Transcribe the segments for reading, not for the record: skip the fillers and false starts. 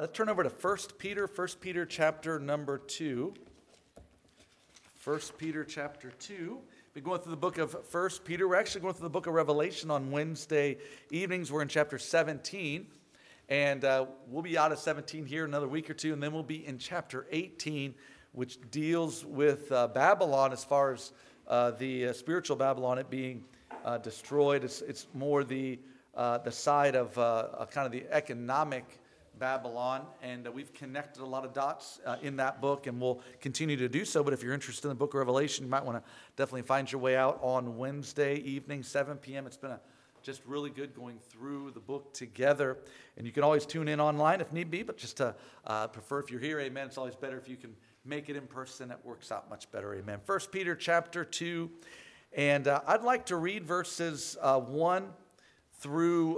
let's turn over to 1 Peter chapter number 2. 1 Peter chapter 2. We're going through the book of 1 Peter. We're actually going through the book of Revelation on Wednesday evenings. We're in chapter 17. And we'll be out of 17 here another week or two. And then we'll be in chapter 18, which deals with Babylon as far as the spiritual Babylon, it being destroyed. It's more the side of kind of the economic Babylon, and we've connected a lot of dots in that book, and we'll continue to do so. But if you're interested in the book of Revelation, you might want to definitely find your way out on Wednesday evening, 7 p.m. It's been just really good going through the book together, and you can always tune in online if need be, but just to prefer if you're here, amen, it's always better if you can make it in person. It works out much better, amen. 1 Peter chapter 2, and I'd like to read verses 1 through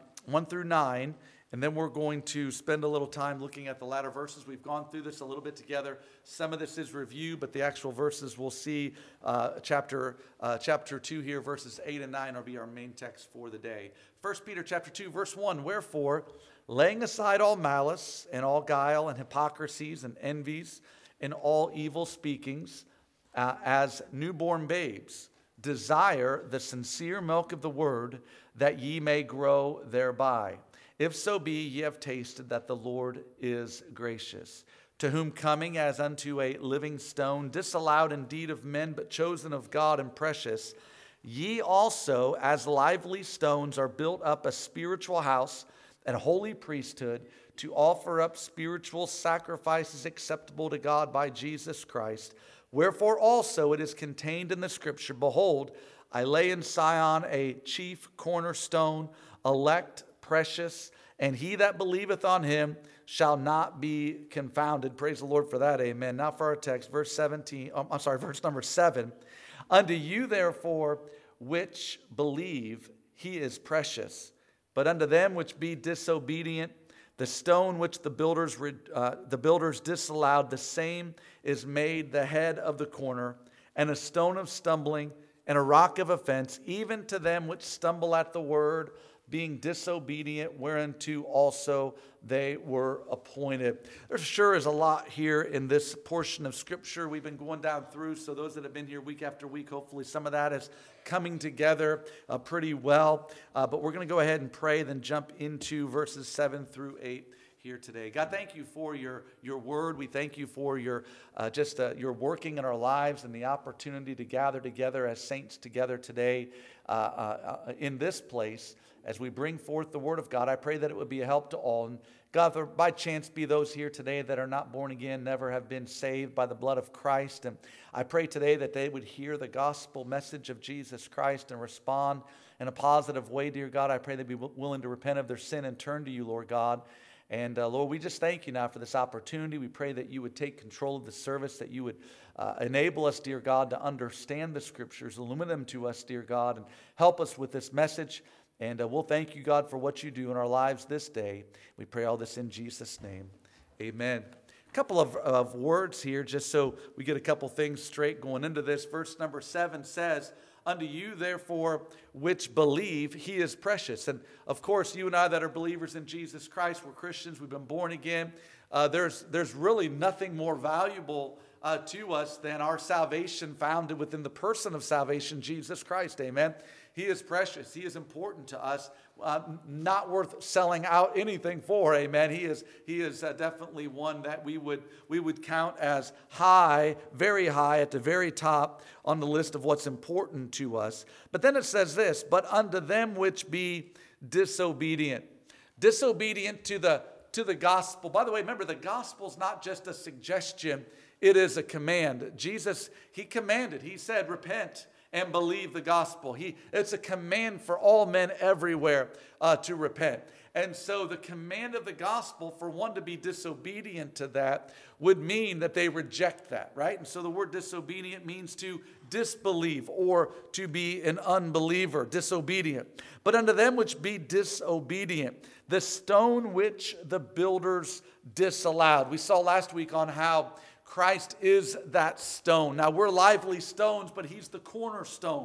9, and then we're going to spend a little time looking at the latter verses. We've gone through this a little bit together. Some of this is review, but the actual verses we'll see. Chapter 2 here, verses 8 and 9 will be our main text for the day. 1 Peter chapter 2, verse 1, "Wherefore, laying aside all malice and all guile and hypocrisies and envies and all evil speakings, as newborn babes, desire the sincere milk of the word, that ye may grow thereby. If so be ye have tasted that the Lord is gracious, to whom coming as unto a living stone, disallowed indeed of men, but chosen of God and precious, ye also as lively stones are built up a spiritual house and a holy priesthood, to offer up spiritual sacrifices acceptable to God by Jesus Christ. Wherefore also it is contained in the scripture, Behold, I lay in Sion a chief cornerstone, elect, precious, and he that believeth on him shall not be confounded." Praise the Lord for that, amen. Now for our text, verse number 7. "Unto you therefore which believe, he is precious. But unto them which be disobedient, the stone which the builders disallowed, the same is made the head of the corner, and a stone of stumbling, and a rock of offense, even to them which stumble at the word, being disobedient, whereunto also they were appointed." There sure is a lot here in this portion of Scripture we've been going down through, so those that have been here week after week, hopefully some of that is coming together pretty well. But we're going to go ahead and pray, then jump into verses 7 through 8 here today. God, thank you for your word. We thank you for your working in our lives and the opportunity to gather together as saints together today in this place. As we bring forth the word of God, I pray that it would be a help to all. And God, there by chance be those here today that are not born again, never have been saved by the blood of Christ. And I pray today that they would hear the gospel message of Jesus Christ and respond in a positive way, dear God. I pray they'd be willing to repent of their sin and turn to you, Lord God. And Lord, we just thank you now for this opportunity. We pray that you would take control of the service, that you would enable us, dear God, to understand the scriptures, illumine them to us, dear God, and help us with this message. And we'll thank you, God, for what you do in our lives this day. We pray all this in Jesus' name. Amen. A couple of words here, just so we get a couple things straight going into this. Verse number 7 says, "Unto you, therefore, which believe, he is precious." And of course, you and I that are believers in Jesus Christ, we're Christians, we've been born again. There's really nothing more valuable to us than our salvation founded within the person of salvation, Jesus Christ. Amen. He is precious. He is important to us. Not worth selling out anything for. Amen. He is definitely one that we would count as high, very high, at the very top on the list of what's important to us. But then it says this, "But unto them which be disobedient." Disobedient to the gospel. By the way, remember, the gospel is not just a suggestion. It is a command. Jesus, he commanded. He said, "Repent and believe the gospel." It's a command for all men everywhere to repent. And so the command of the gospel, for one to be disobedient to that, would mean that they reject that, right? And so the word disobedient means to disbelieve or to be an unbeliever, disobedient. "But unto them which be disobedient, the stone which the builders disallowed." We saw last week on how Christ is that stone. Now we're lively stones, but he's the cornerstone.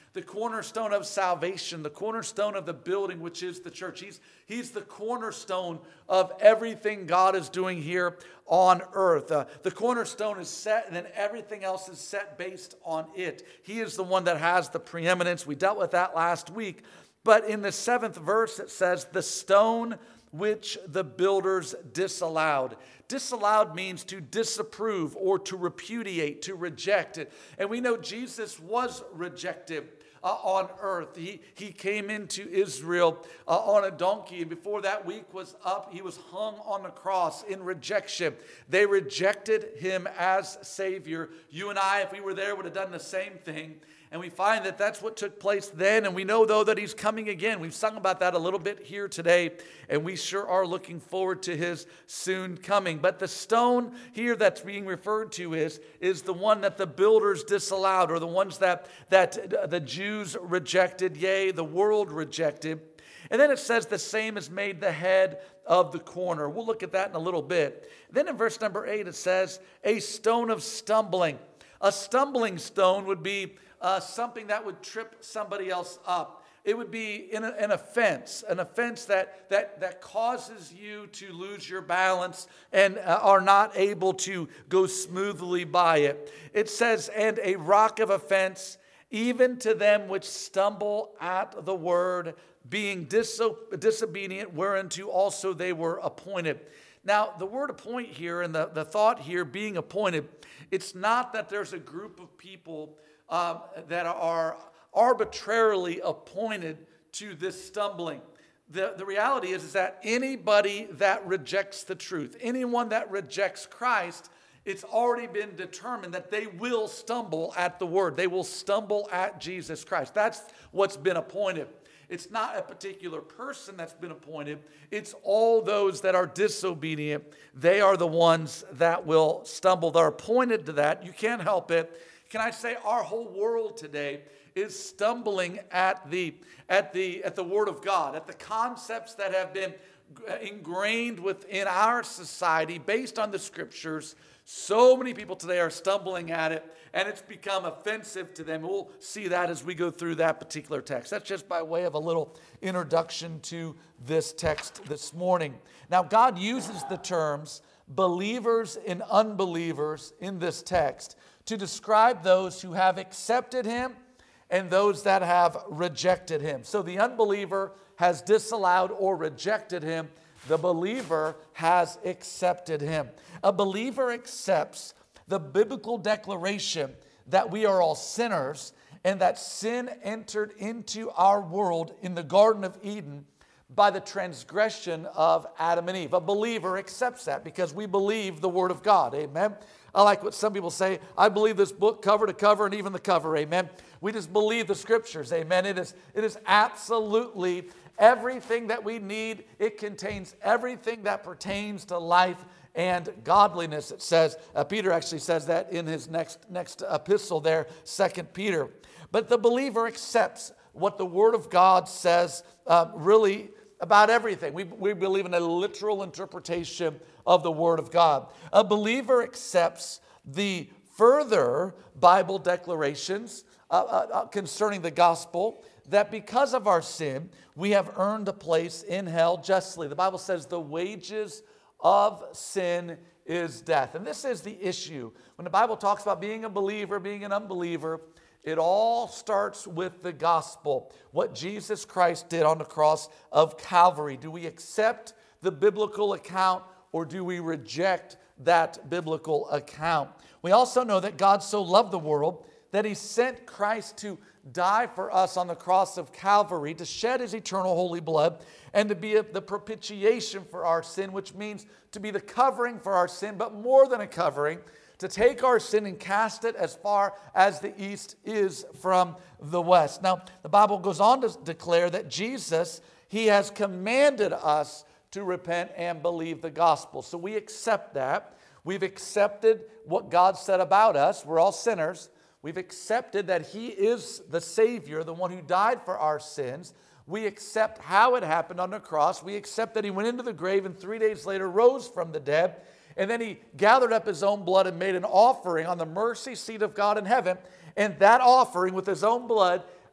the cornerstone of salvation, the cornerstone of the building, which is the church. He's the cornerstone of everything God is doing here on earth. The cornerstone is set, and then everything else is set based on it. He is the one that has the preeminence. We dealt with that last week. But in the 7th verse, it says, the stone which the builders disallowed. Disallowed means to disapprove or to repudiate, to reject it. And we know Jesus was rejected on earth. He came into Israel on a donkey, and before that week was up, he was hung on the cross in rejection. They rejected him as Savior. You and I, if we were there, would have done the same thing. And we find that that's what took place then. And we know, though, that he's coming again. We've sung about that a little bit here today. And we sure are looking forward to his soon coming. But the stone here that's being referred to is the one that the builders disallowed, or the ones that the Jews rejected, yea, the world rejected. And then it says the same is made the head of the corner. We'll look at that in a little bit. Then in verse number 8, it says, a stone of stumbling. A stumbling stone would be something that would trip somebody else up. It would be an offense that causes you to lose your balance and are not able to go smoothly by it. It says, and a rock of offense, even to them which stumble at the word, being disobedient, whereunto also they were appointed. Now, the word appoint here and the thought here, being appointed, it's not that there's a group of people that are arbitrarily appointed to this stumbling. The reality is that anybody that rejects the truth, anyone that rejects Christ, it's already been determined that they will stumble at the word. They will stumble at Jesus Christ. That's what's been appointed. It's not a particular person that's been appointed. It's all those that are disobedient. They are the ones that will stumble. They're appointed to that. You can't help it. Can I say our whole world today is stumbling at the Word of God, at the concepts that have been ingrained within our society based on the Scriptures. So many people today are stumbling at it, and it's become offensive to them. We'll see that as we go through that particular text. That's just by way of a little introduction to this text this morning. Now, God uses the terms believers and unbelievers in this text to describe those who have accepted him and those that have rejected him. So the unbeliever has disallowed or rejected him. The believer has accepted him. A believer accepts the biblical declaration that we are all sinners and that sin entered into our world in the Garden of Eden by the transgression of Adam and Eve. A believer accepts that because we believe the Word of God. Amen. I like what some people say. I believe this book cover to cover and even the cover. Amen. We just believe the Scriptures. Amen. It is absolutely everything that we need. It contains everything that pertains to life and godliness. It says, Peter actually says that in his next epistle there, 2 Peter. But the believer accepts what the Word of God says really about everything. We believe in a literal interpretation of the Word of God. A believer accepts the further Bible declarations concerning the gospel, that because of our sin, we have earned a place in hell justly. The Bible says the wages of sin is death. And this is the issue. When the Bible talks about being a believer, being an unbeliever, it all starts with the gospel, what Jesus Christ did on the cross of Calvary. Do we accept the biblical account or do we reject that biblical account? We also know that God so loved the world that he sent Christ to die for us on the cross of Calvary, to shed his eternal holy blood, and to be the propitiation for our sin, which means to be the covering for our sin, but more than a covering, to take our sin and cast it as far as the east is from the west. Now, the Bible goes on to declare that Jesus, he has commanded us to repent and believe the gospel. So we accept that. We've accepted what God said about us. We're all sinners. We've accepted that he is the Savior, the one who died for our sins. We accept how it happened on the cross. We accept that he went into the grave and 3 days later rose from the dead. And then he gathered up his own blood and made an offering on the mercy seat of God in heaven. And that offering with his own blood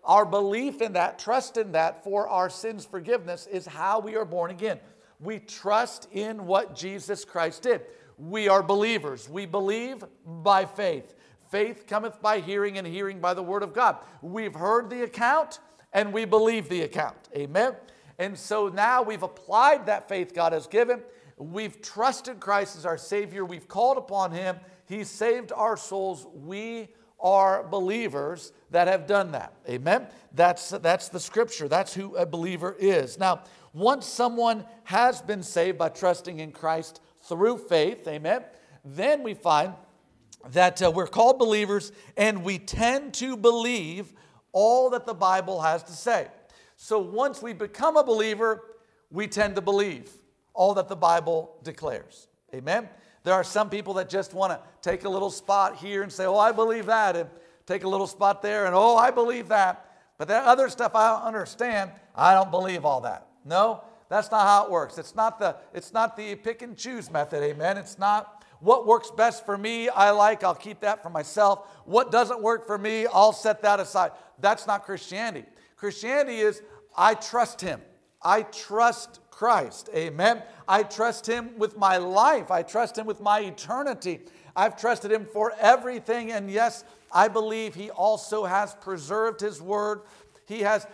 Our belief in that, trust in that for our sins forgiveness is how we are born again. We trust in what Jesus Christ did. We are believers. We believe by faith. Faith cometh by hearing, and hearing by the word of God. We've heard the account, and we believe the account. Amen? And so now we've applied that faith God has given. We've trusted Christ as our Savior. We've called upon Him. He saved our souls. We are believers that have done that. Amen? That's the Scripture. That's who a believer is. Now, once someone has been saved by trusting in Christ through faith, amen, then we find that we're called believers, and we tend to believe all that the Bible has to say. So once we become a believer, we tend to believe all that the Bible declares. Amen? There are some people that just want to take a little spot here and say, oh, I believe that, and take a little spot there, and oh, I believe that. But that other stuff I don't understand, I don't believe all that. No, that's not how it works. It's not the pick and choose method, amen? It's not what works best for me, I'll keep that for myself. What doesn't work for me, I'll set that aside. That's not Christianity. Christianity is, I trust Him. I trust Christ, amen? I trust Him with my life. I trust Him with my eternity. I've trusted Him for everything, and yes, I believe He also has preserved His word. He's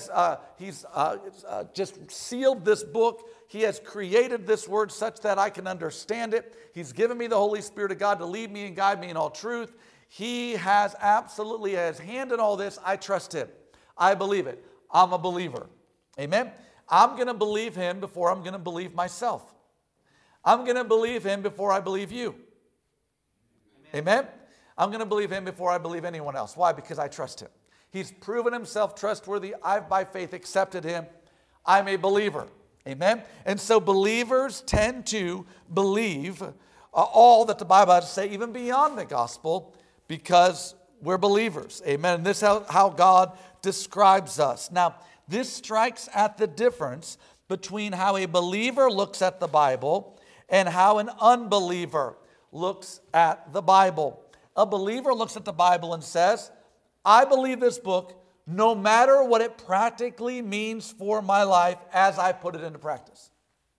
just sealed this book. He has created this word such that I can understand it. He's given me the Holy Spirit of God to lead me and guide me in all truth. He has absolutely His hand in all this. I trust Him. I believe it. I'm a believer. Amen? I'm going to believe Him before I'm going to believe myself. I'm going to believe Him before I believe you. Amen? I'm going to believe Him before I believe anyone else. Why? Because I trust Him. He's proven Himself trustworthy. I've by faith accepted Him. I'm a believer. Amen? And so believers tend to believe all that the Bible has to say, even beyond the gospel, because we're believers. Amen? And this is how God describes us. Now, this strikes at the difference between how a believer looks at the Bible and how an unbeliever looks at the Bible. A believer looks at the Bible and says, I believe this book no matter what it practically means for my life as I put it into practice.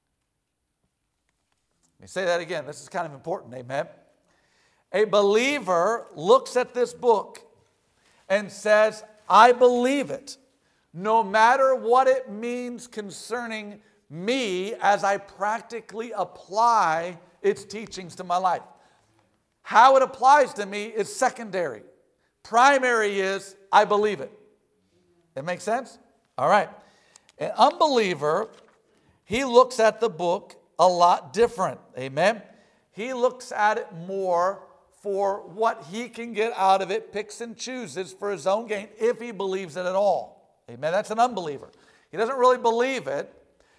Let me say that again. This is kind of important, amen? A believer looks at this book and says, I believe it no matter what it means concerning me as I practically apply its teachings to my life. How it applies to me is secondary. Primary is, I believe it. That makes sense? All right. An unbeliever, he looks at the book a lot different. Amen? He looks at it more for what he can get out of it, picks and chooses for his own gain, if he believes it at all. Amen? That's an unbeliever. He doesn't really believe it.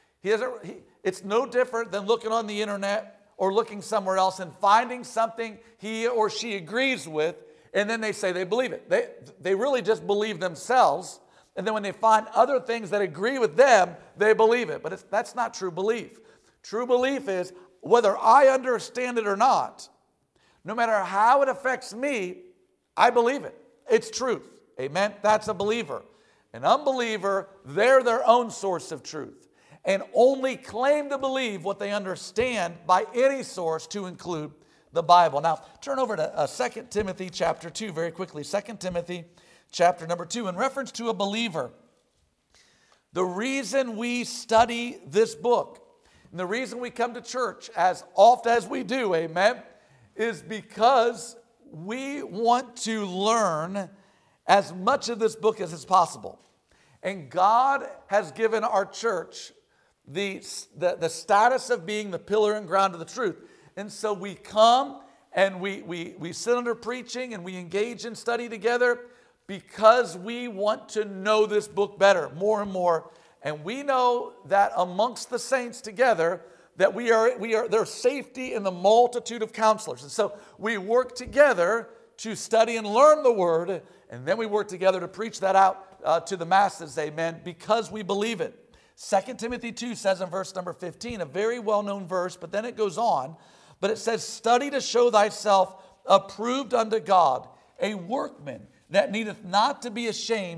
It's no different than looking on the internet or looking somewhere else and finding something he or she agrees with, and then they say they believe it. They really just believe themselves, and then when they find other things that agree with them, they believe it. But that's not true belief. True belief is, whether I understand it or not, no matter how it affects me, I believe it. It's truth. Amen? That's a believer. An unbeliever, they're their own source of truth and only claim to believe what they understand by any source, to include the Bible. Now, turn over to 2 Timothy chapter 2 very quickly. 2 Timothy chapter number 2, in reference to a believer. The reason we study this book, and the reason we come to church as often as we do, amen, is because we want to learn as much of this book as is possible. And God has given our church the status of being the pillar and ground of the truth. And so we come and we sit under preaching and we engage in study together because we want to know this book better, more and more. And we know that amongst the saints together, that there's safety in the multitude of counselors. And so we work together to study and learn the word, and then we work together to preach that out to the masses, amen, because we believe it. 2 Timothy 2 says in verse number 15, a very well-known verse, but then it goes on, but it says, study to show thyself approved unto God, a workman that needeth not to be ashamed,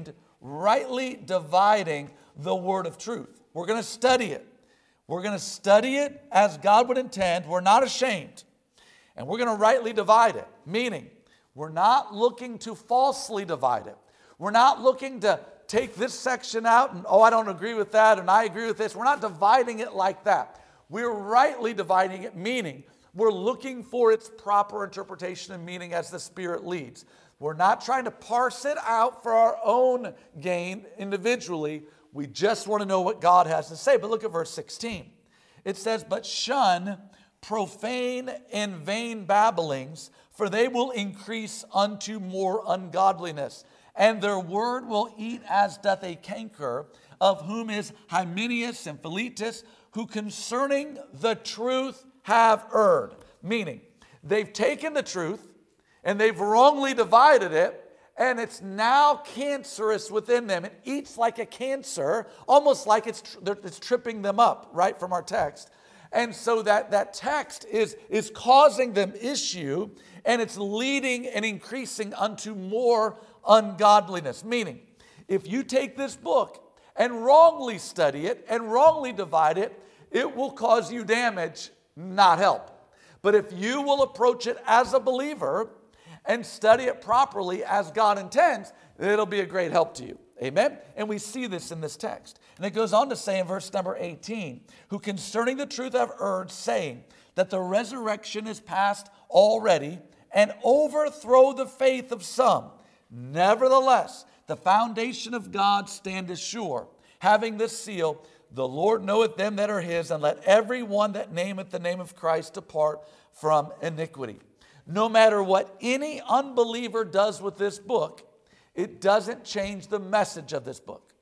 rightly dividing the word of truth. We're going to study it. We're going to study it as God would intend. We're not ashamed. And we're going to rightly divide it, meaning we're not looking to falsely divide it. We're not looking to take this section out and, oh, I don't agree with that and I agree with this. We're not dividing it like that. We're rightly dividing it, meaning we're looking for its proper interpretation and meaning as the Spirit leads. We're not trying to parse it out for our own gain individually. We just want to know what God has to say. But look at verse 16. It says, but shun profane and vain babblings, for they will increase unto more ungodliness. And their word will eat as doth a canker, of whom is Hymenaeus and Philetus, who concerning the truth have erred. Meaning, they've taken the truth and they've wrongly divided it, and it's now cancerous within them. It eats like a cancer, almost like it's tripping them up, right, from our text. And so that text is causing them issue, and it's leading and increasing unto more ungodliness. Meaning, if you take this book and wrongly study it and wrongly divide it, it will cause you damage, not help. But if you will approach it as a believer and study it properly as God intends, it'll be a great help to you. Amen? And we see this in this text. And it goes on to say in verse number 18, who concerning the truth have erred, saying that the resurrection is past already, and overthrow the faith of some. Nevertheless, the foundation of God standeth sure, having this seal, the Lord knoweth them that are his, and let every one that nameth the name of Christ depart from iniquity. No matter what any unbeliever does with this book, it doesn't change the message of this book.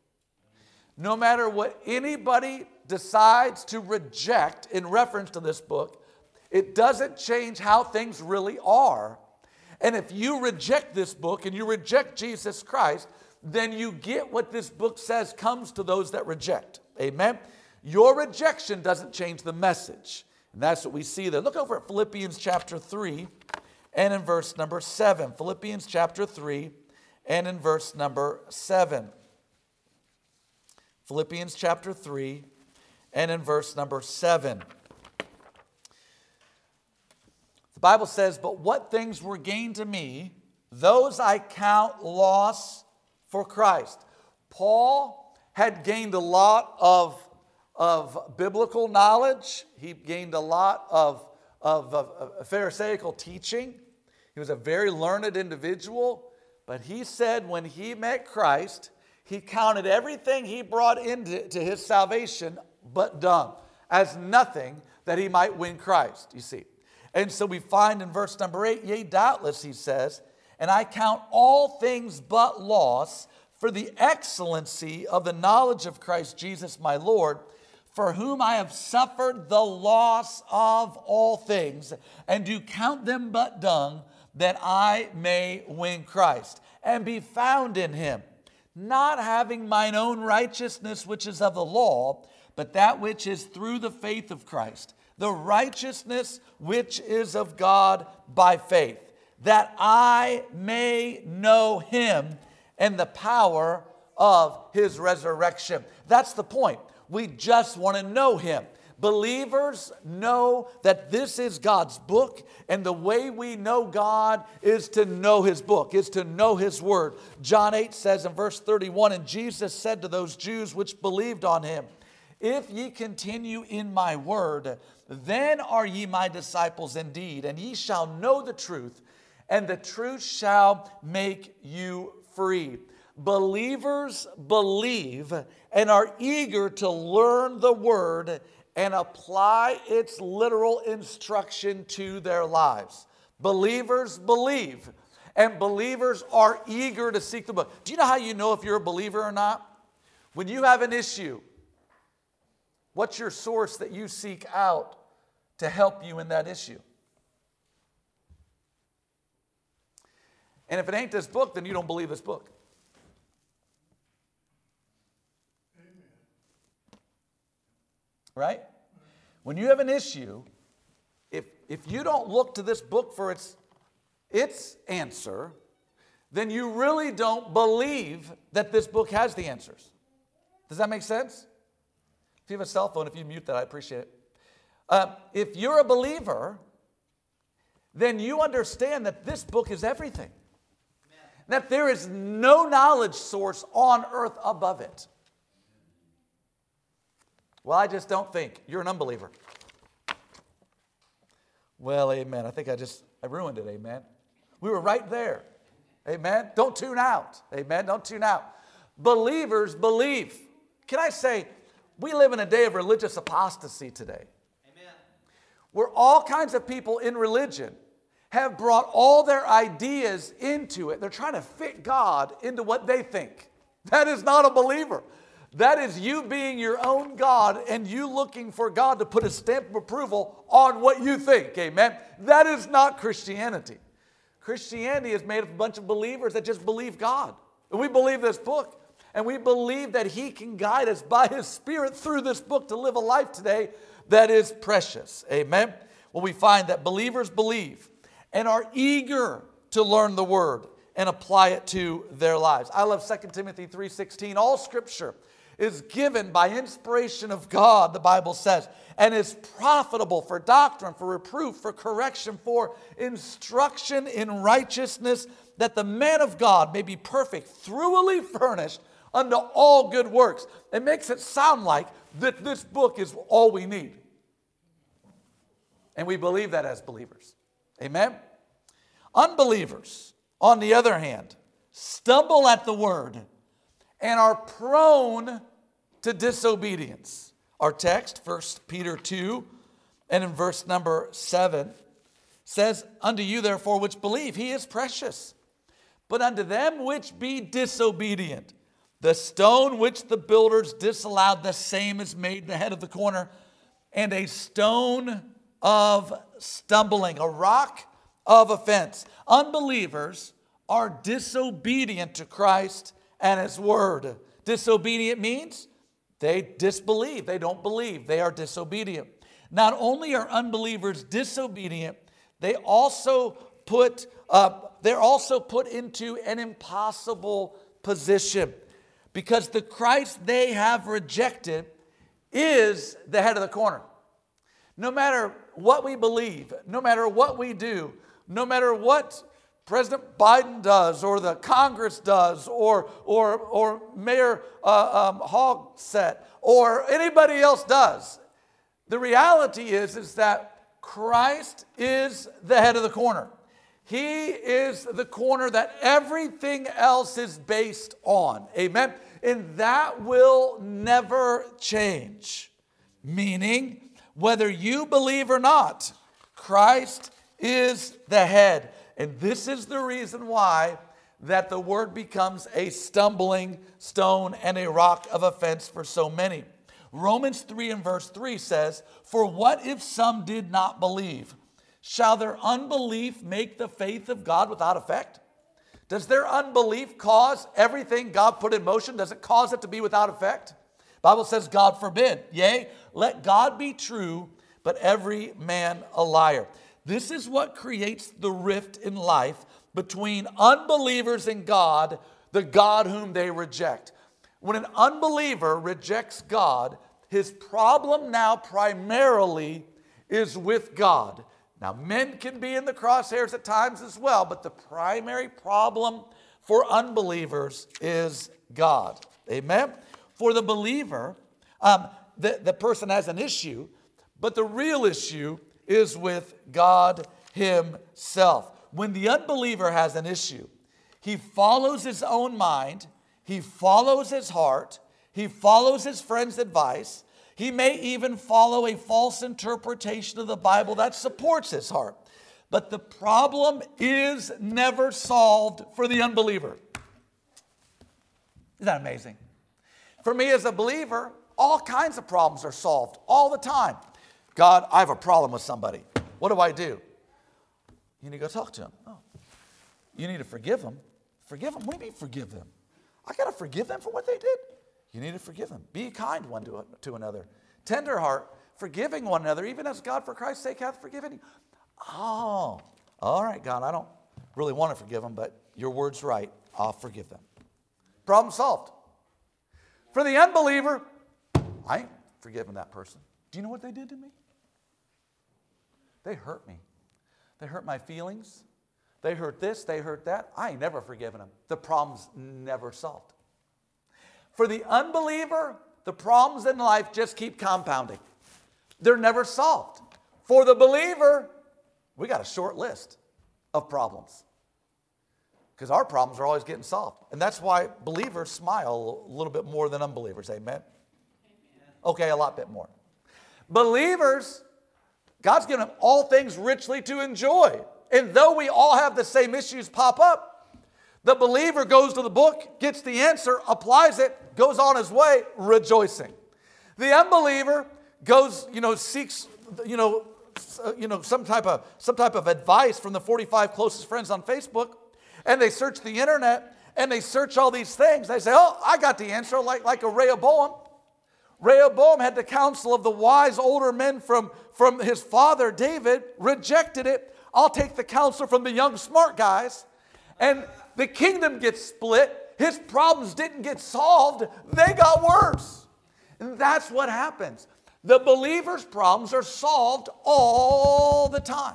No matter what anybody decides to reject in reference to this book, it doesn't change how things really are. And if you reject this book and you reject Jesus Christ, then you get what this book says comes to those that reject. Amen? Your rejection doesn't change the message. And that's what we see there. Look over at Philippians chapter 3 and in verse number 7. Philippians chapter 3 and in verse number 7. Philippians chapter 3 and in verse number 7. The Bible says, but what things were gained to me, those I count loss for Christ. Paul had gained a lot of biblical knowledge. He gained a lot of Pharisaical teaching. He was a very learned individual. But he said when he met Christ, he counted everything he brought into his salvation but dung, as nothing that he might win Christ, you see. And so we find in verse number 8, yea, doubtless, he says, and I count all things but loss for the excellency of the knowledge of Christ Jesus my Lord, for whom I have suffered the loss of all things, and do count them but dung, that I may win Christ, and be found in him, not having mine own righteousness which is of the law, but that which is through the faith of Christ, the righteousness which is of God by faith, that I may know him and the power of his resurrection. That's the point. We just want to know him. Believers know that this is God's book, and the way we know God is to know his book, is to know his word. John 8 says in verse 31, and Jesus said to those Jews which believed on him, if ye continue in my word, then are ye my disciples indeed, and ye shall know the truth, and the truth shall make you free. Believers believe and are eager to learn the word and apply its literal instruction to their lives. Believers believe, and believers are eager to seek the book. Do you know how you know if you're a believer or not? When you have an issue, what's your source that you seek out to help you in that issue? And if it ain't this book, then you don't believe this book. Right? When you have an issue, if you don't look to this book for its answer, then you really don't believe that this book has the answers. Does that make sense? If you have a cell phone, if you mute that, I appreciate it. If you're a believer, then you understand that this book is everything. That there is no knowledge source on earth above it. Well, I just don't think. You're an unbeliever. Well, amen. I think I ruined it, amen. We were right there. Amen. Don't tune out. Amen. Don't tune out. Believers believe. Can I say, we live in a day of religious apostasy today. Amen. Where all kinds of people in religion have brought all their ideas into it. They're trying to fit God into what they think. That is not a believer. That is you being your own God and you looking for God to put a stamp of approval on what you think. Amen. That is not Christianity. Christianity is made of a bunch of believers that just believe God. And we believe this book. And we believe that He can guide us by His Spirit through this book to live a life today that is precious. Amen. Well, we find that believers believe and are eager to learn the Word and apply it to their lives. I love 2 Timothy 3:16. All Scripture is given by inspiration of God, the Bible says, and is profitable for doctrine, for reproof, for correction, for instruction in righteousness, that the man of God may be perfect, thoroughly furnished unto all good works. It makes it sound like that this book is all we need. And we believe that as believers. Amen? Unbelievers, on the other hand, stumble at the word and are prone to disobedience. Our text, 1 Peter 2, and in verse number 7, says, Unto you therefore which believe, He is precious. But unto them which be disobedient, the stone which the builders disallowed, the same is made the head of the corner, and a stone of stumbling, a rock of offense. Unbelievers are disobedient to Christ and His Word. Disobedient means they disbelieve. They don't believe. They are disobedient. Not only are unbelievers disobedient, they're also put into an impossible position, because the Christ they have rejected is the head of the corner. No matter what we believe, no matter what we do, no matter what President Biden does, or the Congress does, or Mayor Hogsett, or anybody else does, the reality is that Christ is the head of the corner. He is the corner that everything else is based on. Amen? And that will never change. Meaning, whether you believe or not, Christ is the head. And this is the reason why that the word becomes a stumbling stone and a rock of offense for so many. Romans 3 and verse 3 says, For what if some did not believe? Shall their unbelief make the faith of God without effect? Does their unbelief cause everything God put in motion? Does it cause it to be without effect? The Bible says, God forbid. Yea, let God be true, but every man a liar. This is what creates the rift in life between unbelievers and God, the God whom they reject. When an unbeliever rejects God, his problem now primarily is with God. Now, men can be in the crosshairs at times as well, but the primary problem for unbelievers is God. Amen? For the believer, the person has an issue, but the real issue is with God Himself. When the unbeliever has an issue, he follows his own mind, he follows his heart, he follows his friend's advice. He may even follow a false interpretation of the Bible that supports his heart. But the problem is never solved for the unbeliever. Isn't that amazing? For me as a believer, all kinds of problems are solved all the time. God, I have a problem with somebody. What do I do? You need to go talk to him. Oh, you need to forgive them. Forgive them? What do you mean forgive them? I got to forgive them for what they did? You need to forgive them. Be kind one to another. Tender heart, forgiving one another, even as God for Christ's sake hath forgiven you. Oh, all right, God, really want to forgive them, but your word's right. I'll forgive them. Problem solved. For the unbeliever, I ain't forgiving that person. Do you know what they did to me? They hurt me. They hurt my feelings. They hurt this, they hurt that. I ain't never forgiven them. The problem's never solved. For the unbeliever, the problems in life just keep compounding. They're never solved. For the believer, we got a short list of problems. Because our problems are always getting solved. And that's why believers smile a little bit more than unbelievers. Amen? Okay, a lot bit more. Believers, God's given them all things richly to enjoy. And though we all have the same issues pop up, the believer goes to the book, gets the answer, applies it, goes on his way, rejoicing. The unbeliever goes, seeks, some type of advice from the 45 closest friends on Facebook, and they search the internet, and they search all these things. They say, oh, I got the answer, like a Rehoboam. Rehoboam had the counsel of the wise older men from his father David, rejected it. I'll take the counsel from the young smart guys. And the kingdom gets split. His problems didn't get solved. They got worse. And that's what happens. The believer's problems are solved all the time.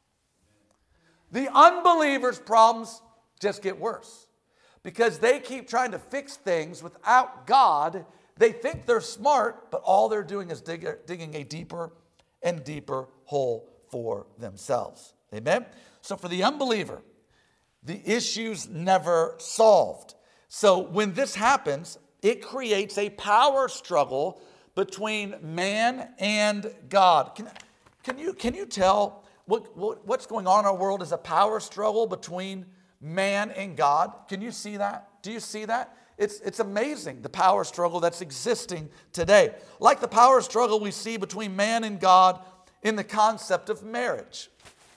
The unbeliever's problems just get worse. Because they keep trying to fix things without God. They think they're smart, but all they're doing is digging a deeper and deeper hole for themselves. Amen? So for the unbeliever, the issue's never solved. So when this happens, it creates a power struggle between man and God. Can you tell what's going on in our world is a power struggle between man and God? Can you see that? Do you see that? It's amazing, the power struggle that's existing today. Like the power struggle we see between man and God in the concept of marriage.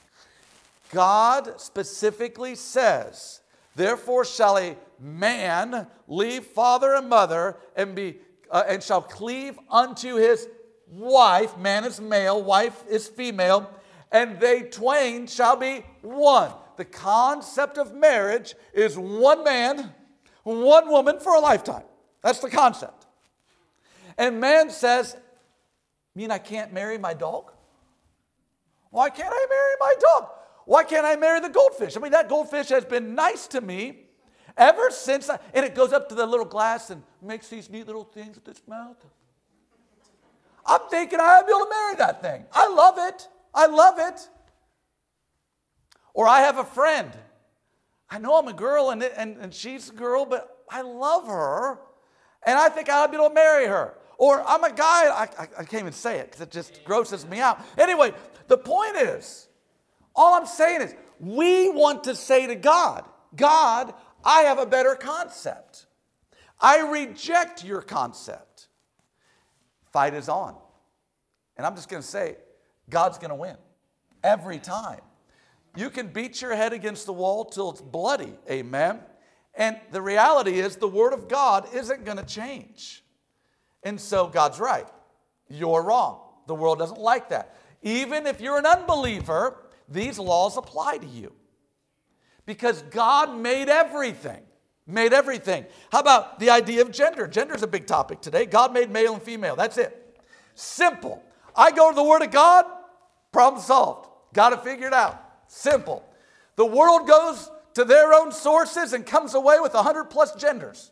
God specifically says, therefore shall a man leave father and mother and shall cleave unto his wife. Man is male, wife is female, and they twain shall be one. The concept of marriage is one man, one woman for a lifetime. That's the concept. And man says, mean I can't marry my dog? Why can't I marry my dog? Why can't I marry the goldfish? I mean, that goldfish has been nice to me ever since. And it goes up to the little glass and makes these neat little things with its mouth. I'm thinking I'd be able to marry that thing. I love it. I love it. Or I have a friend. I know I'm a girl and she's a girl, but I love her. And I think I'd be able to marry her. Or I'm a guy. I can't even say it because it just grosses me out. Anyway, the point is, all I'm saying is, we want to say to God, God, I have a better concept. I reject your concept. Fight is on. And I'm just going to say, God's going to win. Every time. You can beat your head against the wall till it's bloody. Amen. And the reality is, the Word of God isn't going to change. And so God's right. You're wrong. The world doesn't like that. Even if you're an unbeliever, these laws apply to you. Because God made everything. Made everything. How about the idea of gender? Gender is a big topic today. God made male and female. That's it. Simple. I go to the Word of God, problem solved. Got it figured out. Simple. The world goes to their own sources and comes away with 100+ genders.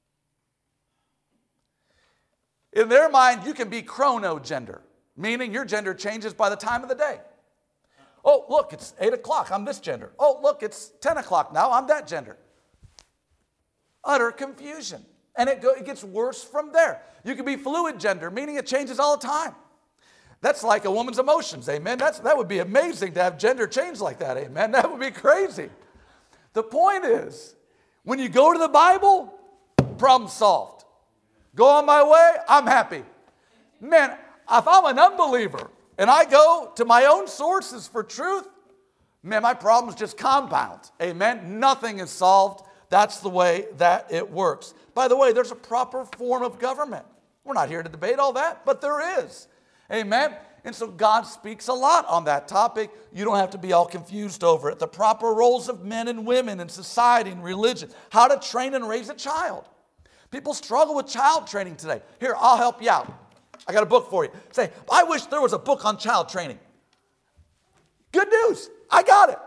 In their mind, you can be chronogender, meaning your gender changes by the time of the day. Oh, look, it's 8 o'clock. I'm this gender. Oh, look, it's 10 o'clock now. I'm that gender. Utter confusion. And it gets worse from there. You can be fluid gender, meaning it changes all the time. That's like a woman's emotions, amen? That would be amazing to have gender change like that, amen? That would be crazy. The point is, when you go to the Bible, problem solved. Go on my way, I'm happy. Man, if I'm an unbeliever and I go to my own sources for truth, man, my problems just compound, amen? Nothing is solved. That's the way that it works. By the way, there's a proper form of government. We're not here to debate all that, but there is. Amen. And so God speaks a lot on that topic. You don't have to be all confused over it. The proper roles of men and women in society and religion. How to train and raise a child. People struggle with child training today. Here, I'll help you out. I got a book for you. Say, I wish there was a book on child training. Good news. I got it.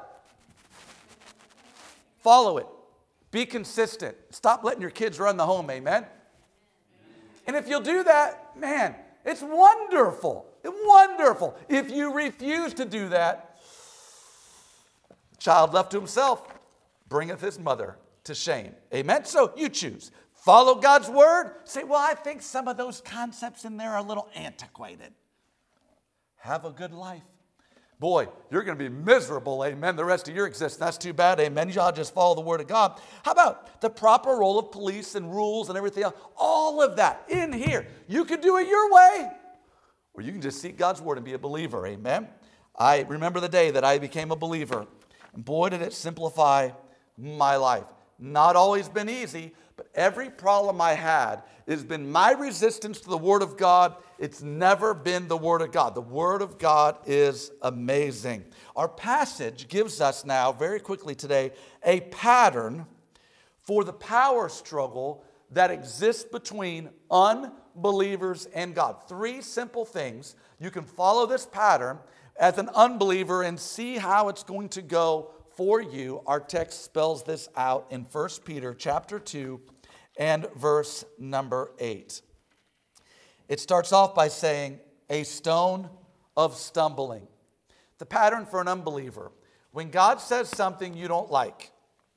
Follow it. Be consistent. Stop letting your kids run the home, amen? And if you'll do that, man, it's wonderful. Wonderful. If you refuse to do that, child left to himself bringeth his mother to shame. Amen? So you choose. Follow God's word. Say, well, I think some of those concepts in there are a little antiquated. Have a good life. Boy, you're going to be miserable, amen, the rest of your existence. That's too bad, amen. You ought to just follow the word of God. How about the proper role of police and rules and everything else? All of that in here. You can do it your way, or you can just seek God's word and be a believer, amen. I remember the day that I became a believer, and boy, did it simplify my life. Not always been easy, but every problem I had has been my resistance to the Word of God. It's never been the Word of God. The Word of God is amazing. Our passage gives us now, very quickly today, a pattern for the power struggle that exists between unbelievers and God. 3 simple things. You can follow this pattern as an unbeliever and see how it's going to go for you. Our text spells this out in 1 Peter chapter 2 and verse number 8. It starts off by saying, a stone of stumbling. The pattern for an unbeliever. When God says something you don't like,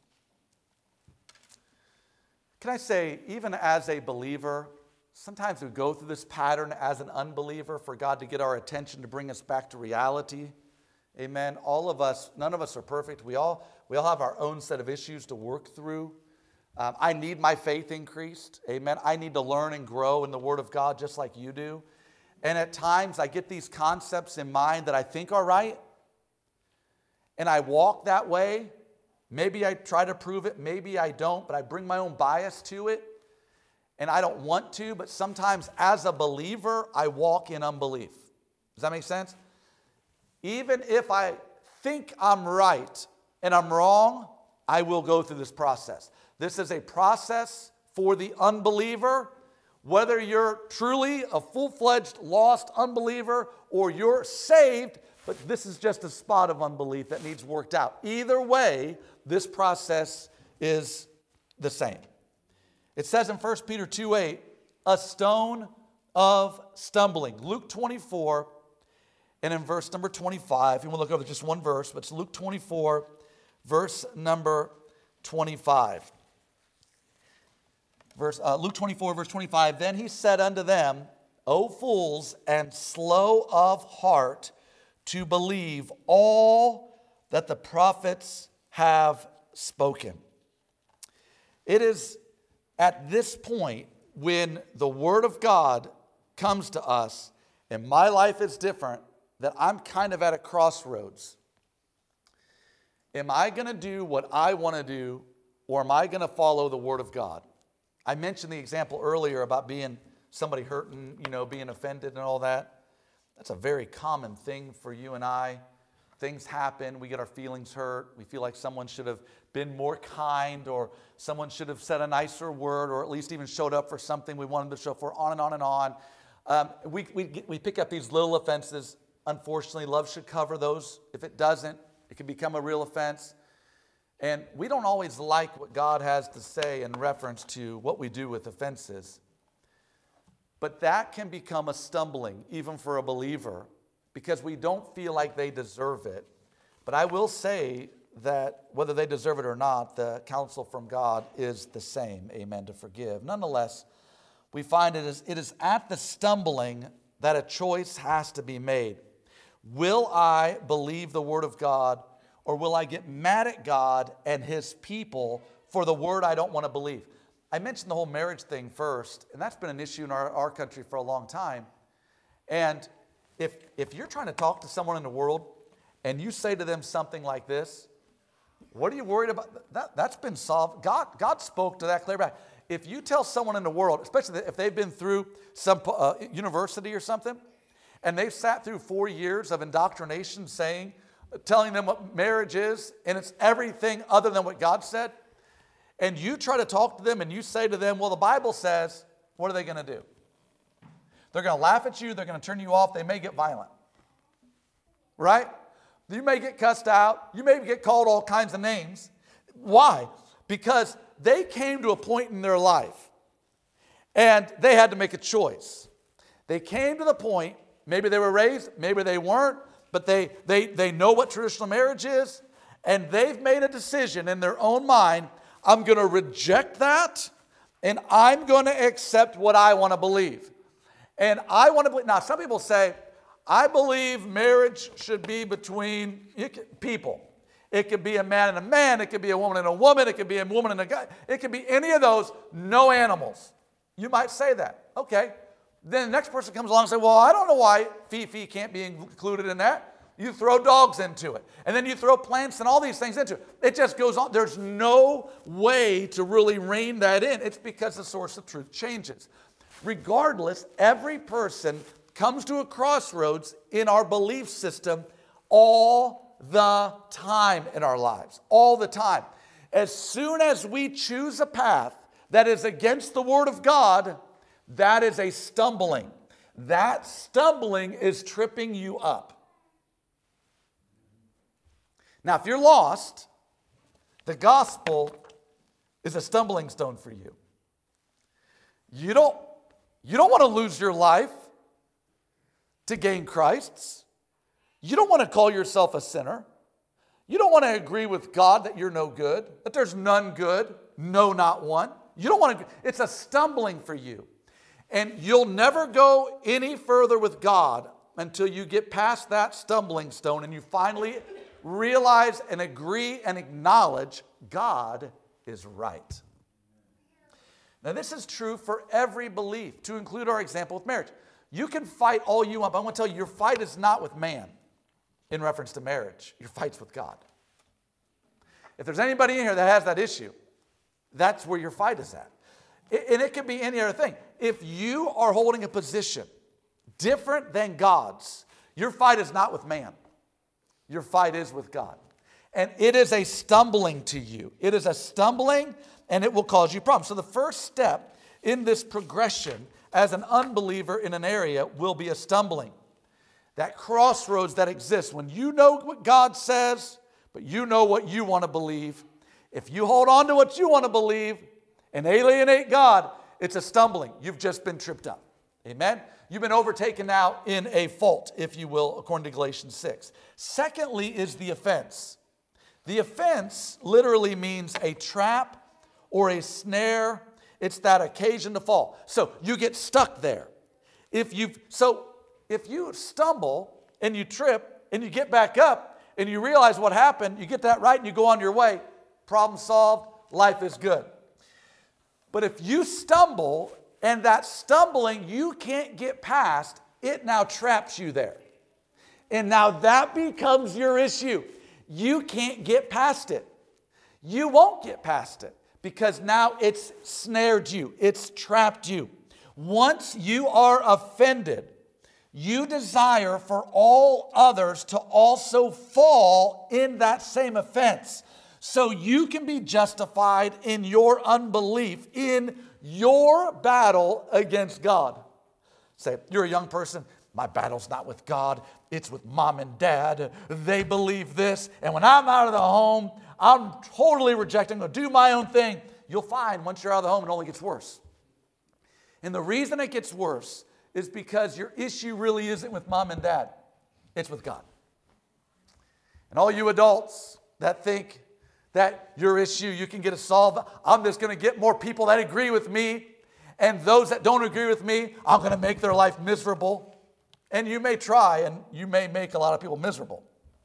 can I say, even as a believer, sometimes we go through this pattern as an unbeliever for God to get our attention, to bring us back to reality. Amen. All of us, none of us are perfect. We all have our own set of issues to work through. I need my faith increased. Amen. I need to learn and grow in the Word of God just like you do. And at times I get these concepts in mind that I think are right. And I walk that way. Maybe I try to prove it. Maybe I don't. But I bring my own bias to it. And I don't want to. But sometimes as a believer, I walk in unbelief. Does that make sense? Even if I think I'm right and I'm wrong, I will go through this process. This is a process for the unbeliever, whether you're truly a full-fledged lost unbeliever or you're saved, but this is just a spot of unbelief that needs worked out. Either way, this process is the same. It says in 1 Peter 2:8, a stone of stumbling. Luke 24, and in verse number 25, and we'll look over just one verse, but it's Luke 24, verse number 25. Luke 24, verse 25, then he said unto them, O fools, and slow of heart to believe all that the prophets have spoken. It is at this point when the Word of God comes to us, and my life is different, that I'm kind of at a crossroads. Am I going to do what I want to do, or am I going to follow the Word of God? I mentioned the example earlier about being somebody hurting, being offended and all that. That's a very common thing for you and I. Things happen, we get our feelings hurt, we feel like someone should have been more kind, or someone should have said a nicer word, or at least even showed up for something we wanted to show for, on and on and on. We pick up these little offenses. Unfortunately, love should cover those. If it doesn't, it can become a real offense. And we don't always like what God has to say in reference to what we do with offenses. But that can become a stumbling, even for a believer, because we don't feel like they deserve it. But I will say that whether they deserve it or not, the counsel from God is the same, amen, to forgive. Nonetheless, we find it is at the stumbling that a choice has to be made. Will I believe the Word of God, or will I get mad at God and His people for the word I don't want to believe? I mentioned the whole marriage thing first, and that's been an issue in our country for a long time. And if you're trying to talk to someone in the world and you say to them something like this, what are you worried about? That's been solved. God spoke to that clear back. If you tell someone in the world, especially if they've been through some university or something, and they've sat through 4 years of indoctrination telling them what marriage is, and it's everything other than what God said, and you try to talk to them and you say to them, well, the Bible says, what are they going to do? They're going to laugh at you. They're going to turn you off. They may get violent. Right? You may get cussed out. You may get called all kinds of names. Why? Because they came to a point in their life and they had to make a choice. They came to the point, maybe they were raised, maybe they weren't, but they know what traditional marriage is, and they've made a decision in their own mind, I'm going to reject that, and I'm going to accept what I want to believe. And I want to believe. Now, some people say, I believe marriage should be between people. It could be a man and a man. It could be a woman and a woman. It could be a woman and a guy. It could be any of those, no animals. You might say that. Okay. Then the next person comes along and says, well, I don't know why Fifi can't be included in that. You throw dogs into it. And then you throw plants and all these things into it. It just goes on. There's no way to really rein that in. It's because the source of truth changes. Regardless, every person comes to a crossroads in our belief system all the time in our lives. All the time. As soon as we choose a path that is against the Word of God, that is a stumbling. That stumbling is tripping you up. Now, if you're lost, the gospel is a stumbling stone for you. You don't want to lose your life to gain Christ's. You don't want to call yourself a sinner. You don't want to agree with God that you're no good, that there's none good, no, not one. You don't want to, it's a stumbling for you. And you'll never go any further with God until you get past that stumbling stone and you finally realize and agree and acknowledge God is right. Now, this is true for every belief, to include our example with marriage. You can fight all you want, but I want to tell you, your fight is not with man in reference to marriage. Your fight's with God. If there's anybody in here that has that issue, that's where your fight is at. And it could be any other thing. If you are holding a position different than God's, your fight is not with man. Your fight is with God. And it is a stumbling to you. It is a stumbling, and it will cause you problems. So the first step in this progression as an unbeliever in an area will be a stumbling. That crossroads that exists when you know what God says, but you know what you want to believe. If you hold on to what you want to believe and alienate God, it's a stumbling. You've just been tripped up. Amen? You've been overtaken now in a fault, if you will, according to Galatians 6. Secondly is the offense. The offense literally means a trap or a snare. It's that occasion to fall. So you get stuck there. If you stumble and you trip and you get back up and you realize what happened, you get that right and you go on your way, problem solved, life is good. But if you stumble and that stumbling you can't get past, it now traps you there. And now that becomes your issue. You can't get past it. You won't get past it because now it's snared you. It's trapped you. Once you are offended, you desire for all others to also fall in that same offense. So you can be justified in your unbelief, in your battle against God. Say, you're a young person. My battle's not with God. It's with mom and dad. They believe this. And when I'm out of the home, I'm totally rejecting. I'm going to do my own thing. You'll find once you're out of the home, it only gets worse. And the reason it gets worse is because your issue really isn't with mom and dad. It's with God. And all you adults that think that your issue, you can get it solved. I'm just going to get more people that agree with me. And those that don't agree with me, I'm going to make their life miserable. And you may try, and you may make a lot of people miserable.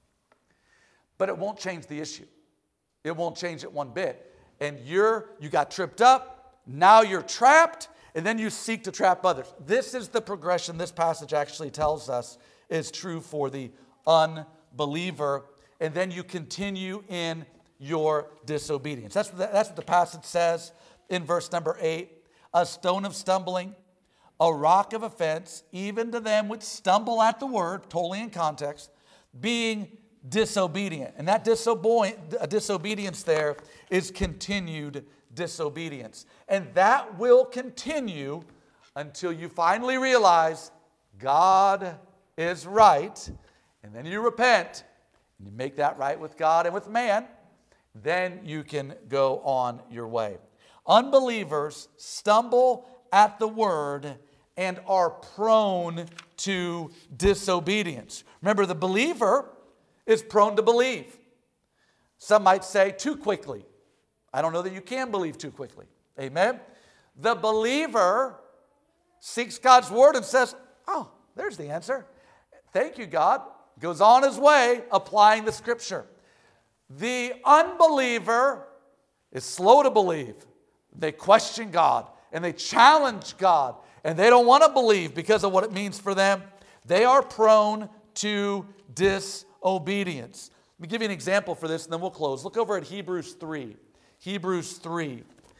But it won't change the issue. It won't change it one bit. And you got tripped up. Now you're trapped. And then you seek to trap others. This is the progression this passage actually tells us is true for the unbeliever. And then you continue in your disobedience. That's what the passage says in verse number 8. A stone of stumbling, a rock of offense, even to them which stumble at the word, totally in context, being disobedient. And that disobedience there is continued disobedience. And that will continue until you finally realize God is right, and then you repent, and you make that right with God and with man, then you can go on your way. Unbelievers stumble at the word and are prone to disobedience. Remember, the believer is prone to believe. Some might say too quickly. I don't know that you can believe too quickly. Amen? The believer seeks God's word and says, oh, there's the answer. Thank you, God. Goes on his way applying the scripture. The unbeliever is slow to believe. They question God and they challenge God and they don't want to believe because of what it means for them. They are prone to disobedience. Let me give you an example for this and then we'll close. Look over at Hebrews 3. Hebrews 3.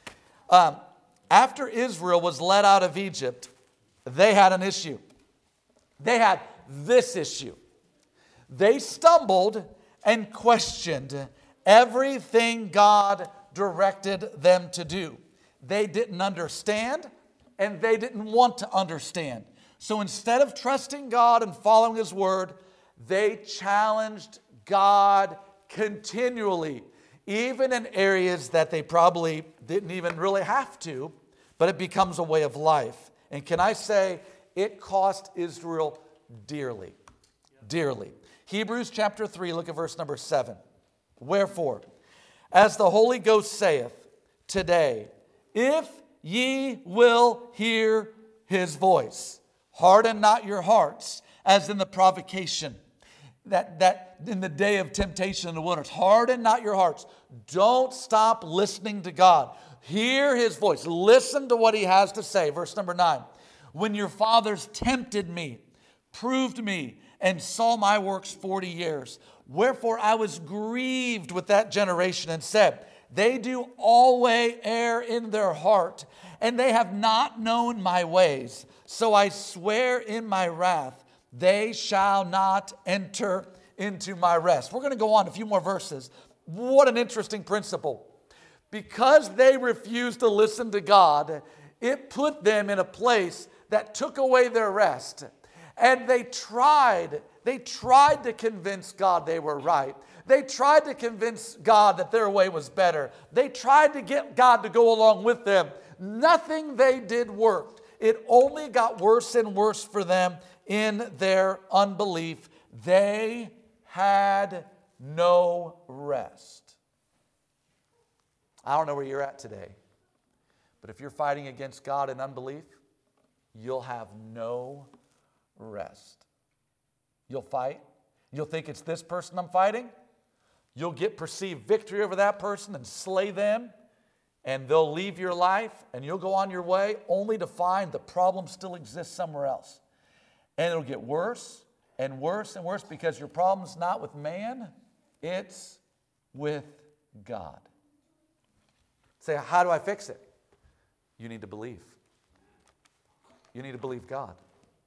After Israel was led out of Egypt, they had an issue. They had this issue. They stumbled and questioned everything God directed them to do. They didn't understand and they didn't want to understand. So instead of trusting God and following his word, they challenged God continually, even in areas that they probably didn't even really have to, but it becomes a way of life. And can I say, it cost Israel dearly, dearly. Hebrews chapter 3, look at verse number 7. Wherefore, as the Holy Ghost saith, today, if ye will hear his voice, harden not your hearts, as in the provocation, that in the day of temptation in the wilderness. Harden not your hearts. Don't stop listening to God. Hear his voice. Listen to what he has to say. Verse number 9. When your fathers tempted me, proved me, and saw my works 40 years. Wherefore I was grieved with that generation and said, they do always err in their heart, and they have not known my ways. So I swear in my wrath, they shall not enter into my rest. We're going to go on a few more verses. What an interesting principle. Because they refused to listen to God, it put them in a place that took away their rest. And they tried to convince God they were right. They tried to convince God that their way was better. They tried to get God to go along with them. Nothing they did worked. It only got worse and worse for them in their unbelief. They had no rest. I don't know where you're at today, but if you're fighting against God in unbelief, you'll have no rest. You'll fight. You'll think it's this person I'm fighting. You'll get perceived victory over that person and slay them, and they'll leave your life, and you'll go on your way only to find the problem still exists somewhere else. And it'll get worse and worse and worse because your problem's not with man, it's with God. Say, how do I fix it? You need to believe. You need to believe God.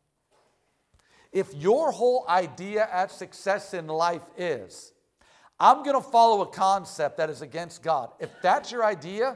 If your whole idea at success in life is, I'm going to follow a concept that is against God. If that's your idea,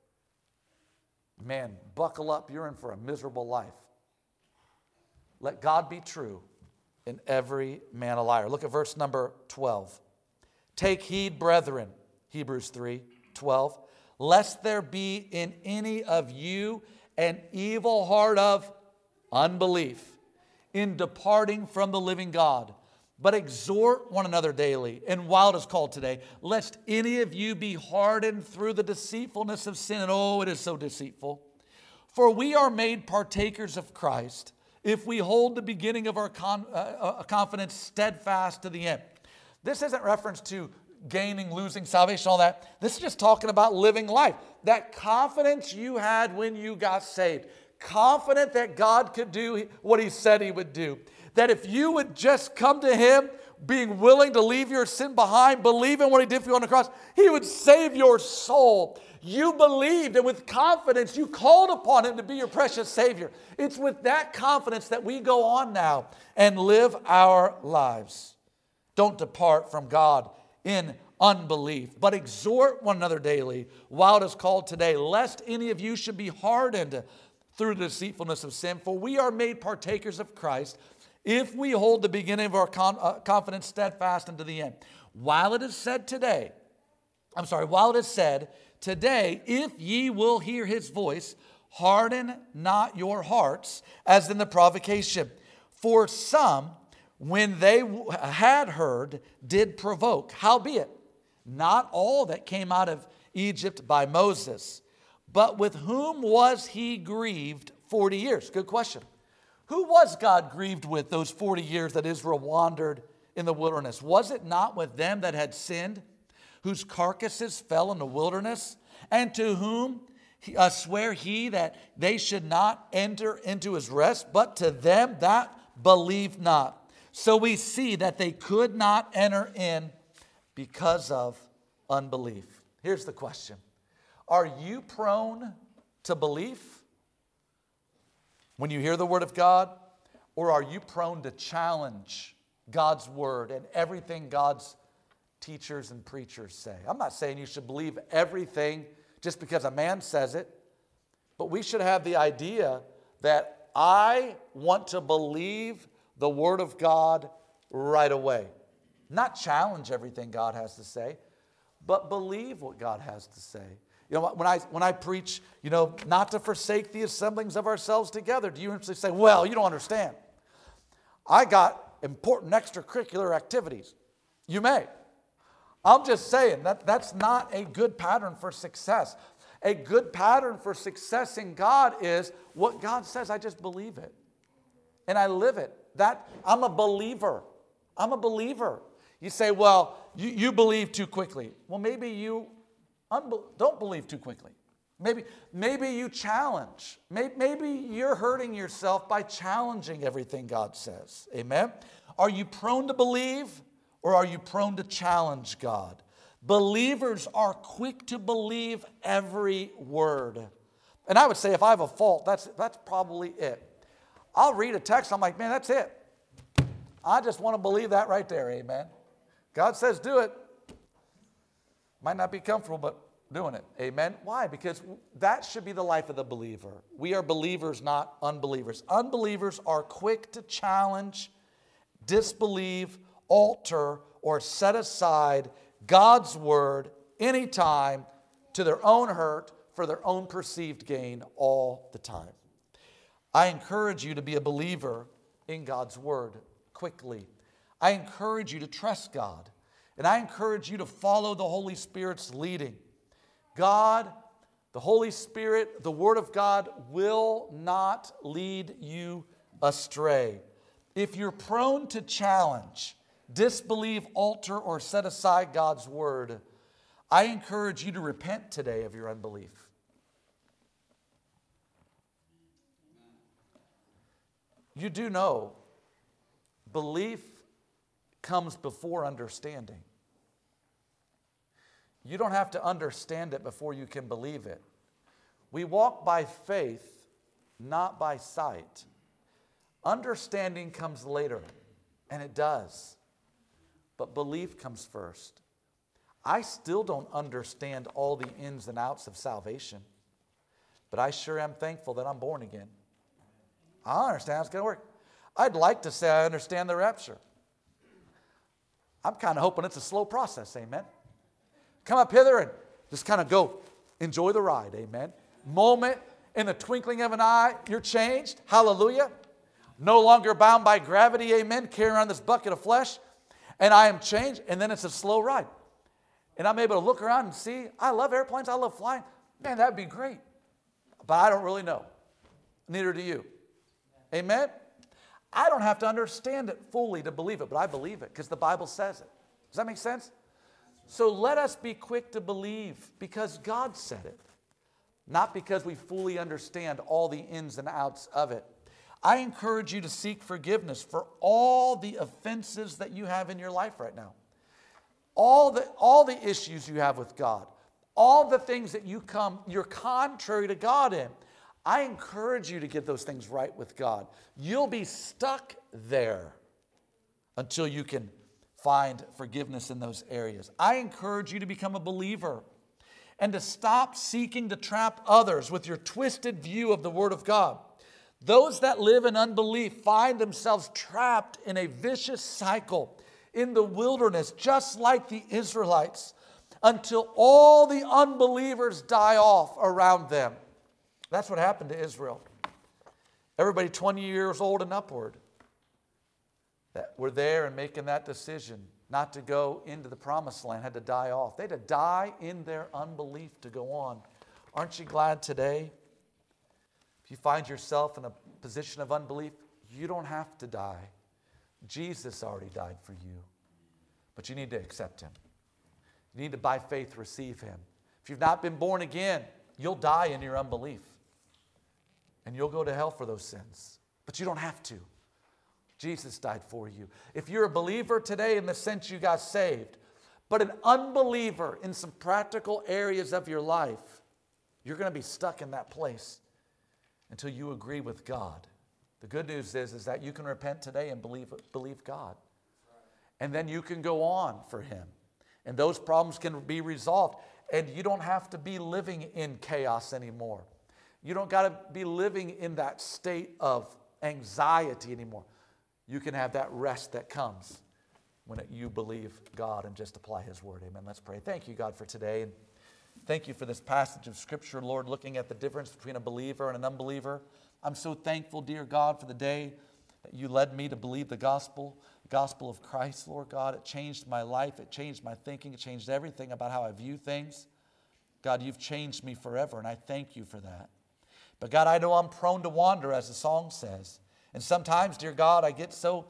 man, buckle up. You're in for a miserable life. Let God be true and every man a liar. Look at verse number 12. Take heed, brethren, Hebrews 3:12, lest there be in any of you an evil heart of unbelief in departing from the living God. But exhort one another daily, and while it is called today, lest any of you be hardened through the deceitfulness of sin. And oh, it is so deceitful. For we are made partakers of Christ, if we hold the beginning of our confidence steadfast to the end. This isn't reference to gaining, losing, salvation, all that. This is just talking about living life. That confidence you had when you got saved. Confident that God could do what he said he would do. That if you would just come to him being willing to leave your sin behind, believing what he did for you on the cross, he would save your soul. You believed, and with confidence, you called upon him to be your precious Savior. It's with that confidence that we go on now and live our lives. Don't depart from God in unbelief, but exhort one another daily while it is called today, lest any of you should be hardened through the deceitfulness of sin. For we are made partakers of Christ if we hold the beginning of our confidence steadfast unto the end. While it is said today, if ye will hear his voice, harden not your hearts as in the provocation. For some, when they had heard, did provoke. Howbeit, not all that came out of Egypt by Moses, but with whom was he grieved 40 years? Good question. Who was God grieved with those 40 years that Israel wandered in the wilderness? Was it not with them that had sinned, whose carcasses fell in the wilderness, and to whom sware he that they should not enter into his rest, but to them that believed not? So we see that they could not enter in because of unbelief. Here's the question. Are you prone to belief when you hear the word of God? Or are you prone to challenge God's word and everything God's teachers and preachers say? I'm not saying you should believe everything just because a man says it, but we should have the idea that I want to believe the word of God right away. Not challenge everything God has to say, but believe what God has to say. You know, when I preach, not to forsake the assemblings of ourselves together, do you actually say, well, you don't understand. I got important extracurricular activities. You may. I'm just saying that's not a good pattern for success. A good pattern for success in God is what God says, I just believe it. And I live it. I'm a believer. I'm a believer. You say, well, you believe too quickly. Well, maybe you don't believe too quickly. Maybe you challenge. Maybe you're hurting yourself by challenging everything God says. Amen? Are you prone to believe, or are you prone to challenge God? Believers are quick to believe every word. And I would say if I have a fault, that's probably it. I'll read a text, I'm like, man, that's it. I just want to believe that right there, amen. God says do it. Might not be comfortable, but doing it, amen. Why? Because that should be the life of the believer. We are believers, not unbelievers. Unbelievers are quick to challenge, disbelieve, alter, or set aside God's word anytime to their own hurt for their own perceived gain all the time. I encourage you to be a believer in God's word quickly. I encourage you to trust God. And I encourage you to follow the Holy Spirit's leading. God, the Holy Spirit, the Word of God will not lead you astray. If you're prone to challenge, disbelieve, alter, or set aside God's Word, I encourage you to repent today of your unbelief. You do know belief comes before understanding. You don't have to understand it before you can believe it. We walk by faith, not by sight. Understanding comes later, and it does. But belief comes first. I still don't understand all the ins and outs of salvation, but I sure am thankful that I'm born again. I understand how it's going to work. I'd like to say I understand the rapture. I'm kind of hoping it's a slow process, amen. Come up hither and just kind of go enjoy the ride, amen. Moment, in the twinkling of an eye, you're changed, hallelujah. No longer bound by gravity, amen, carrying around this bucket of flesh, and I am changed, and then it's a slow ride. And I'm able to look around and see, I love airplanes, I love flying. Man, that'd be great. But I don't really know. Neither do you. Amen? I don't have to understand it fully to believe it, but I believe it because the Bible says it. Does that make sense? So let us be quick to believe because God said it, not because we fully understand all the ins and outs of it. I encourage you to seek forgiveness for all the offenses that you have in your life right now. All the issues you have with God. All the things that you're contrary to God in. I encourage you to get those things right with God. You'll be stuck there until you can find forgiveness in those areas. I encourage you to become a believer and to stop seeking to trap others with your twisted view of the Word of God. Those that live in unbelief find themselves trapped in a vicious cycle in the wilderness, just like the Israelites, until all the unbelievers die off around them. That's what happened to Israel. Everybody 20 years old and upward that were there and making that decision not to go into the promised land had to die off. They had to die in their unbelief to go on. Aren't you glad today? If you find yourself in a position of unbelief, you don't have to die. Jesus already died for you. But you need to accept Him. You need to, by faith, receive Him. If you've not been born again, you'll die in your unbelief. And you'll go to hell for those sins. But you don't have to. Jesus died for you. If you're a believer today in the sense you got saved, but an unbeliever in some practical areas of your life, you're going to be stuck in that place until you agree with God. The good news is that you can repent today and believe God. And then you can go on for Him. And those problems can be resolved. And you don't have to be living in chaos anymore. You don't got to be living in that state of anxiety anymore. You can have that rest that comes when you believe God and just apply His word. Amen. Let's pray. Thank you, God, for today. And thank you for this passage of Scripture, Lord, looking at the difference between a believer and an unbeliever. I'm so thankful, dear God, for the day that you led me to believe the gospel of Christ, Lord God. It changed my life. It changed my thinking. It changed everything about how I view things. God, you've changed me forever, and I thank you for that. But God, I know I'm prone to wander, as the song says. And sometimes, dear God, I get so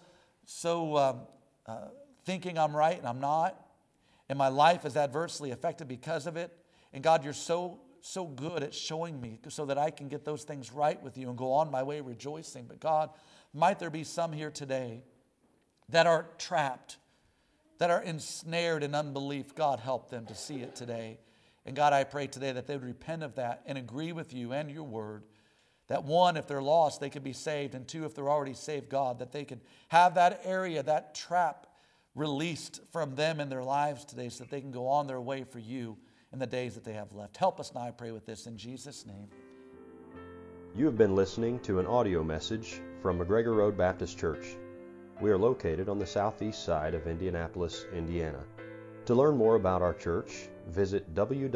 thinking I'm right and I'm not. And my life is adversely affected because of it. And God, you're so good at showing me so that I can get those things right with you and go on my way rejoicing. But God, might there be some here today that are trapped, that are ensnared in unbelief. God, help them to see it today. And God, I pray today that they would repent of that and agree with you and your word. That one, if they're lost, they could be saved. And two, if they're already saved, God, that they could have that area, that trap released from them in their lives today so that they can go on their way for you in the days that they have left. Help us now, I pray, with this in Jesus' name. You have been listening to an audio message from McGregor Road Baptist Church. We are located on the southeast side of Indianapolis, Indiana. To learn more about our church, visit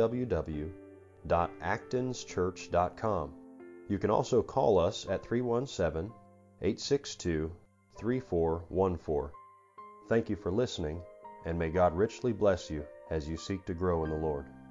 www.actonschurch.com. You can also call us at 317-862-3414. Thank you for listening, and may God richly bless you as you seek to grow in the Lord.